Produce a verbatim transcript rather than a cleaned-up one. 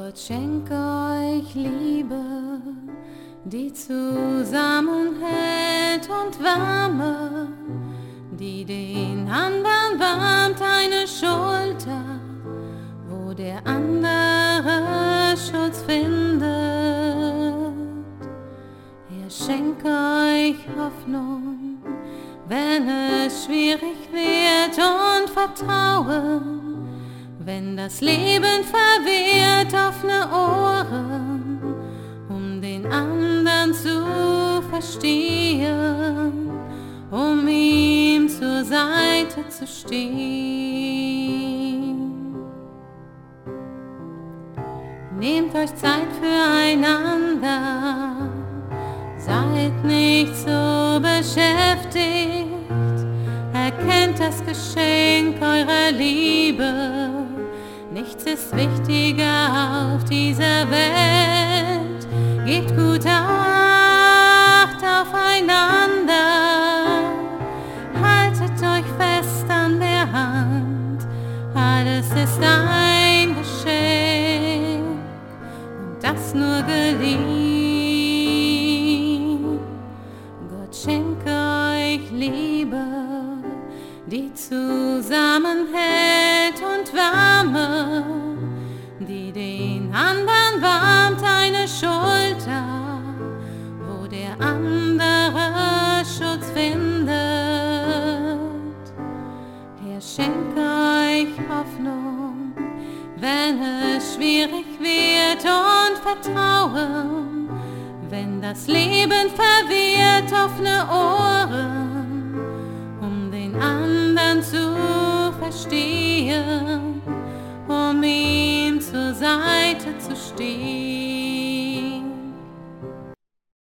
Gott schenke euch Liebe, die zusammenhält und Wärme, die den anderen wärmt, eine Schulter, wo der andere Schutz findet. Er schenke euch Hoffnung, wenn es schwierig wird, und Vertrauen, wenn das Leben verwehrt, offene Ohren, um den anderen zu verstehen, um ihm zur Seite zu stehen. Nehmt euch Zeit füreinander, seid nicht so beschäftigt, erkennt das Geschenk eurer Liebe. Nichts ist wichtiger auf dieser Welt. Gebt gute Acht aufeinander, haltet euch fest an der Hand. Alles ist ein Geschenk und das nur geliehen. Gott schenke euch Liebe, die zusammenhält und Wärme, die den anderen wärmt, eine Schulter, wo der andere Schutz findet. Er schenke euch Hoffnung, wenn es schwierig wird, und Vertrauen, wenn das Leben verwirrt, offene Ohren, um den anderen zu verstehen, um ihm zur Seite zu stehen.